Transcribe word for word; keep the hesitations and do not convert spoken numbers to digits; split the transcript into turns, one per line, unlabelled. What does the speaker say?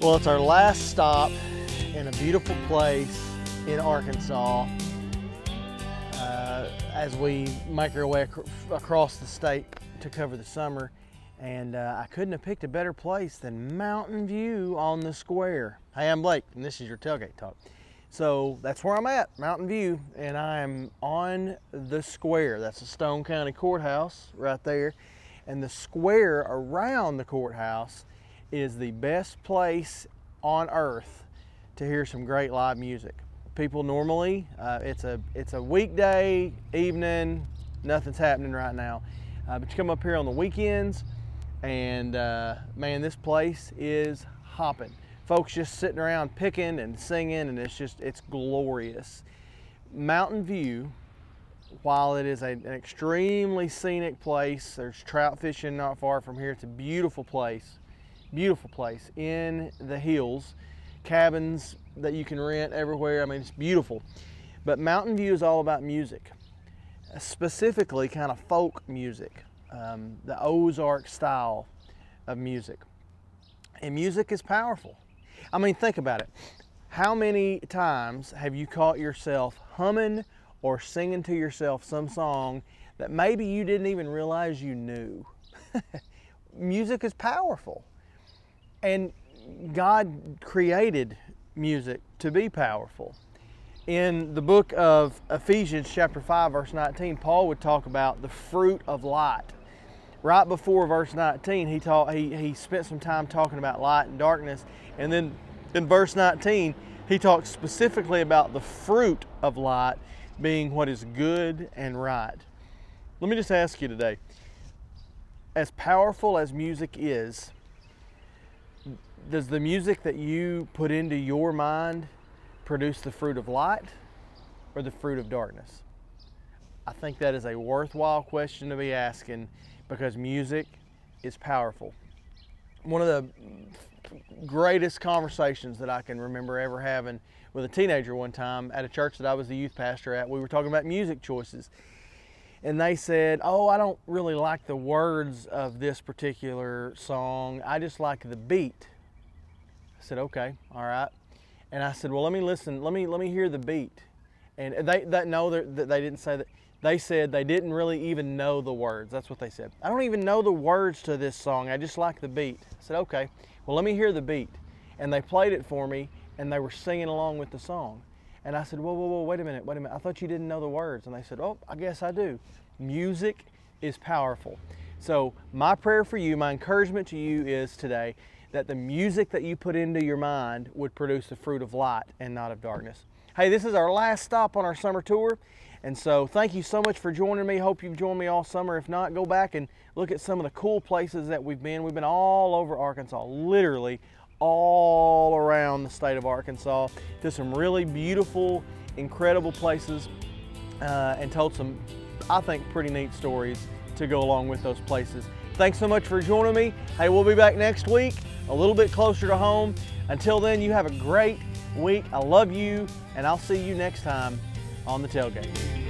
Well, it's our last stop in a beautiful place in Arkansas uh, as we make our way ac across the state to cover the summer. And uh, I couldn't have picked a better place than Mountain View on the Square. Hey, I'm Blake, and this is your Tailgate Talk. So that's where I'm at, Mountain View, and I'm on the Square. That's the Stone County Courthouse right there. And the square around the courthouse is the best place on earth to hear some great live music. People normally, uh, it's a it's a weekday evening, nothing's happening right now. Uh, but you come up here on the weekends, and uh, man, this place is hopping. Folks just sitting around picking and singing, and it's just, it's glorious. Mountain View, while it is a, an extremely scenic place, there's trout fishing not far from here. It's a beautiful place, beautiful place in the hills. Cabins that you can rent everywhere. I mean, it's beautiful. But Mountain View is all about music, specifically kind of folk music, um, the Ozark style of music. And music is powerful. I mean, think about it. How many times have you caught yourself humming or singing to yourself some song that maybe you didn't even realize you knew? Music is powerful. And God created music to be powerful. In the book of Ephesians chapter five, verse nineteen, Paul would talk about the fruit of light. Right before verse nineteen, he, taught, he, he spent some time talking about light and darkness. And then in verse nineteen, he talks specifically about the fruit of light being what is good and right. Let me just ask you today, as powerful as music is, does the music that you put into your mind produce the fruit of light or the fruit of darkness? I think that is a worthwhile question to be asking, because music is powerful. One of the greatest conversations that I can remember ever having with a teenager one time at a church that I was the youth pastor at, we were talking about music choices. And they said, oh, I don't really like the words of this particular song. I just like the beat. I said, okay, all right. And I said, well, let me listen. Let me let me hear the beat. And they that no, they didn't say that. They said they didn't really even know the words. That's what they said. I don't even know the words to this song. I just like the beat. I said, okay, well, let me hear the beat. And they played it for me, and they were singing along with the song. And I said, whoa, whoa, whoa, wait a minute, wait a minute. I thought you didn't know the words. And they said, oh, I guess I do. Music is powerful. So my prayer for you, my encouragement to you is today that the music that you put into your mind would produce the fruit of light and not of darkness. Hey, this is our last stop on our summer tour. And so thank you so much for joining me. Hope you've joined me all summer. If not, go back and look at some of the cool places that we've been. We've been all over Arkansas, literally all around the state of Arkansas, to some really beautiful, incredible places, uh, and told some, I think, pretty neat stories to go along with those places. Thanks so much for joining me. Hey, we'll be back next week, a little bit closer to home. Until then, you have a great week. I love you, and I'll see you next time on the Tailgate.